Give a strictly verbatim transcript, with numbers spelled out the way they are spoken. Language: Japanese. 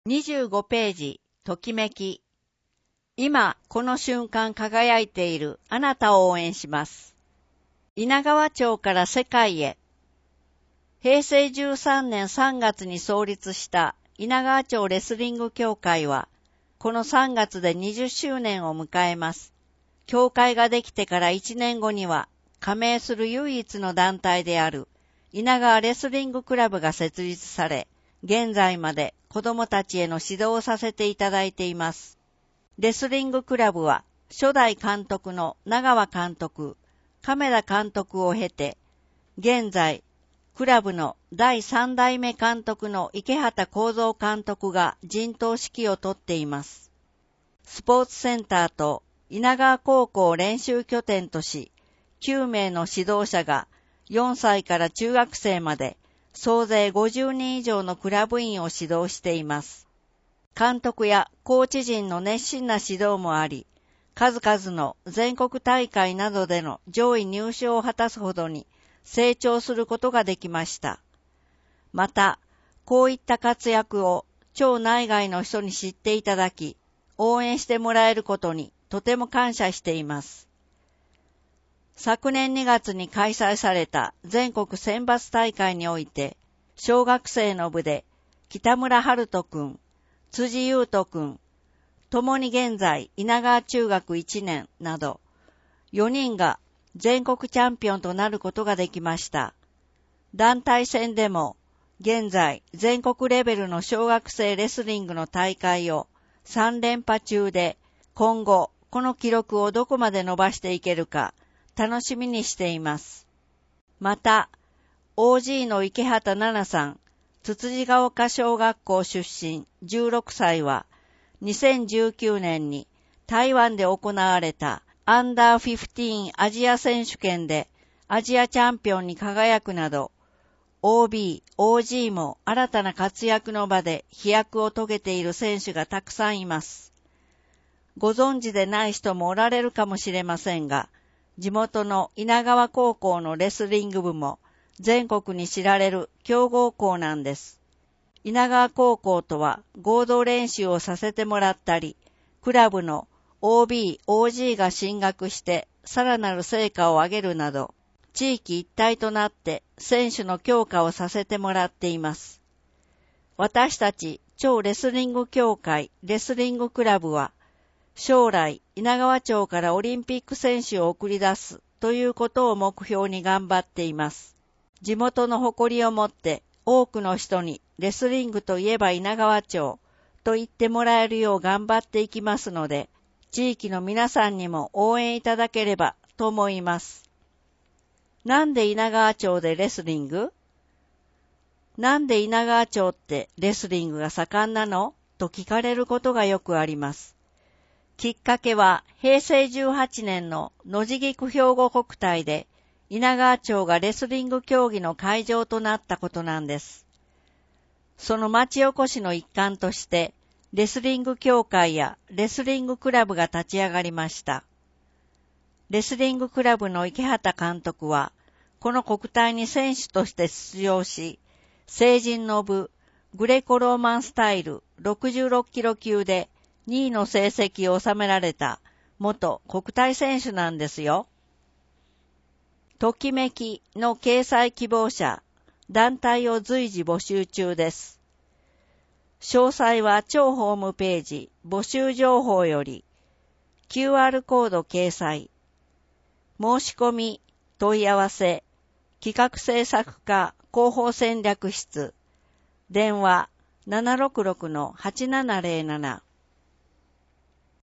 にじゅうごページ、ときめき。今、この瞬間輝いているあなたを応援します。稲川町から世界へ。へいせいじゅうさんねんさんがつに創立した稲川町レスリング協会は、このさんがつでにじゅっしゅうねんを迎えます。協会ができてからいちねんごには、加盟する唯一の団体である稲川レスリングクラブが設立され、現在まで子供たちへの指導をさせていただいています。レスリングクラブは初代監督の長川監督、亀田監督を経て、現在クラブのだいさんだいめ監督の池畑幸三監督が陣頭指揮をとっています。スポーツセンターと稲川高校を練習拠点とし、きゅうめいの指導者がよんさいから中学生まで総勢ごじゅうにん以上のクラブ員を指導しています。監督やコーチ陣の熱心な指導もあり、数々の全国大会などでの上位入賞を果たすほどに成長することができました。また、こういった活躍を町内外の人に知っていただき、応援してもらえることにとても感謝しています。昨年にがつに開催された全国選抜大会において、小学生の部で北村春人くん、辻優斗くん、ともに現在稲川中学いちねんなど、よにんが全国チャンピオンとなることができました。団体戦でも、現在全国レベルの小学生レスリングの大会をさんれんぱ中で、今後この記録をどこまで伸ばしていけるか、楽しみにしています。また、オージー の池畑奈々さん、つつじが丘小学校出身じゅうろくさいは、にせんじゅうきゅうねんに台湾で行われたアンダーじゅうごアジア選手権でアジアチャンピオンに輝くなど、オービー、オージー も新たな活躍の場で飛躍を遂げている選手がたくさんいます。ご存知でない人もおられるかもしれませんが、地元の稲川高校のレスリング部も全国に知られる強豪校なんです。稲川高校とは合同練習をさせてもらったり、クラブの オービー、オージー が進学してさらなる成果を上げるなど、地域一体となって選手の強化をさせてもらっています。私たち超レスリング協会レスリングクラブは、将来、稲川町からオリンピック選手を送り出すということを目標に頑張っています。地元の誇りを持って多くの人にレスリングといえば稲川町と言ってもらえるよう頑張っていきますので、地域の皆さんにも応援いただければと思います。なんで稲川町でレスリング？なんで稲川町ってレスリングが盛んなの？と聞かれることがよくあります。きっかけはへいせいじゅうはちねんの野地菊兵庫国体で稲川町がレスリング競技の会場となったことなんです。その町おこしの一環としてレスリング協会やレスリングクラブが立ち上がりました。レスリングクラブの池畑監督はこの国体に選手として出場し、成人の部グレコローマンスタイルろくじゅうろっキロ級でにいの成績を収められた元国体選手なんですよ。ときめきの掲載希望者、団体を随時募集中です。詳細は町ホームページ募集情報より キューアール コード掲載。申し込み、問い合わせ、企画制作課広報戦略室、電話 ななろくろくのはちななぜろなな